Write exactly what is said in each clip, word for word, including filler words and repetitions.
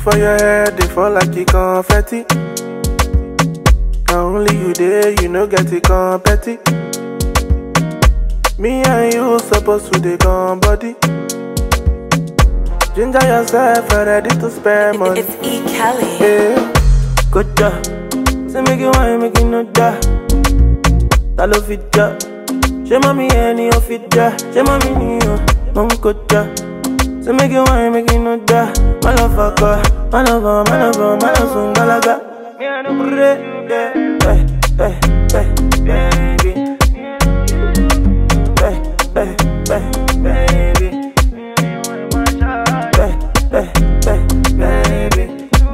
for your head, they fall like a confetti. Now only you there, you know get it competi. Me and you supposed to dey come body. Ginger yourself, ready to spend money. It's E. Kelly. Yeah, good job. Say make you wine, make you know that. That love it job. She mommy any of it job. She mommy ni yo, mom good job. Say make you wine, make you know that. My love for God, my love for, my love for, my love for Galaga. Me and no pray, yeah, hey, hey, hey, baby. Hey, hey, hey, baby. Hey, hey, hey, baby.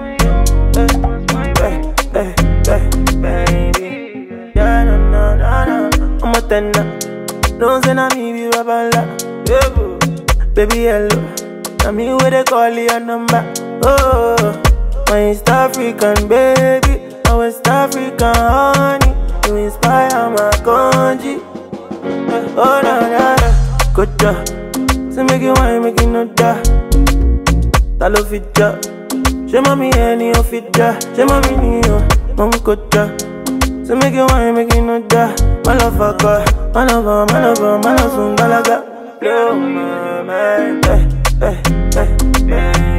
Hey, hey, hey, baby. Yeah, no, no, no, no. I'm a tenor. Don't say na me be babala. Baby, hello. Na me where they call your number. Oh, my East African baby, my West African honey. You inspire my country. Oh, na na na. Good job. Say make you wine, make you know that. That love it job. She mommy any of it job. She mommy ni yo, mom good job. Say make you wine, make you know that. My love for God, my love for, my love for, my love for Galaga. Blow my mind, hey, hey, hey, hey.